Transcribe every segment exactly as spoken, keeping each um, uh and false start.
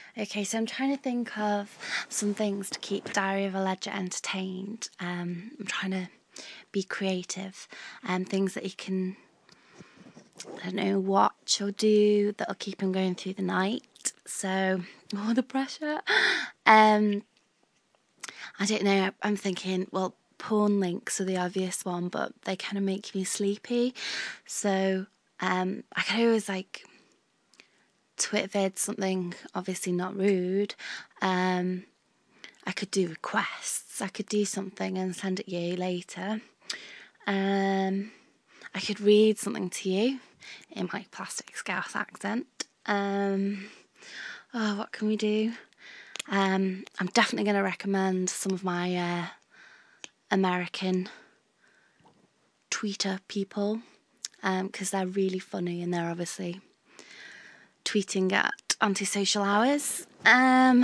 Okay, so I'm trying to think of some things to keep Diary of a Ledger entertained. Um, I'm trying to be creative, and um, things that you can, I don't know, watch or do that'll keep him going through the night. So, oh, the pressure. Um, I don't know. I'm thinking, well, porn links are the obvious one, but they kind of make me sleepy. So, um, I can always like Twitter vid something obviously not rude. Um, I could do requests. I could do something and send it you later. Um, I could read something to you in my plastic scouse accent. Um, oh, what can we do? Um, I'm definitely going to recommend some of my uh, American tweeter people because um, they're really funny and they're obviously tweeting at antisocial hours. Um,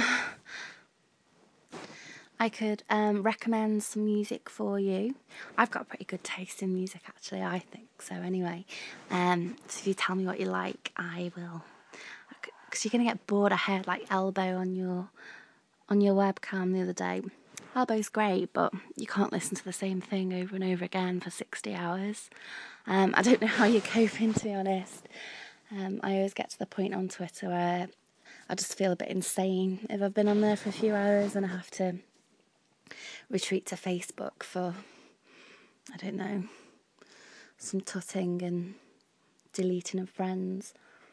I could um, recommend some music for you. I've got a pretty good taste in music, actually, I think. So anyway, um, so if you tell me what you like, I will. Because you're going to get bored. I heard like Elbow on your on your webcam the other day. Elbow's great, but you can't listen to the same thing over and over again for sixty hours. Um, I don't know how you're coping, to be honest. Um, I always get to the point on Twitter where I just feel a bit insane if I've been on there for a few hours and I have to retreat to Facebook for, I don't know, some tutting and deleting of friends.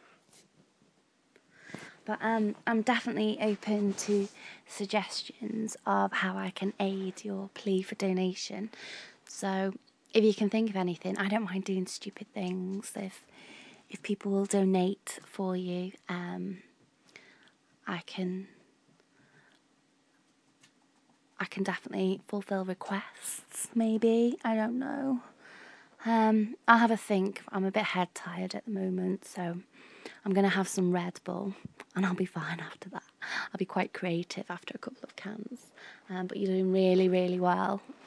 But um, I'm definitely open to suggestions of how I can aid your plea for donation. So if you can think of anything, I don't mind doing stupid things. If if people will donate for you, um, I can I can definitely fulfill requests. Maybe, I don't know. Um, I'll have a think. I'm a bit head tired at the moment, so I'm going to have some Red Bull and I'll be fine after that. I'll be quite creative after a couple of cans. Um, but you're doing really, really well.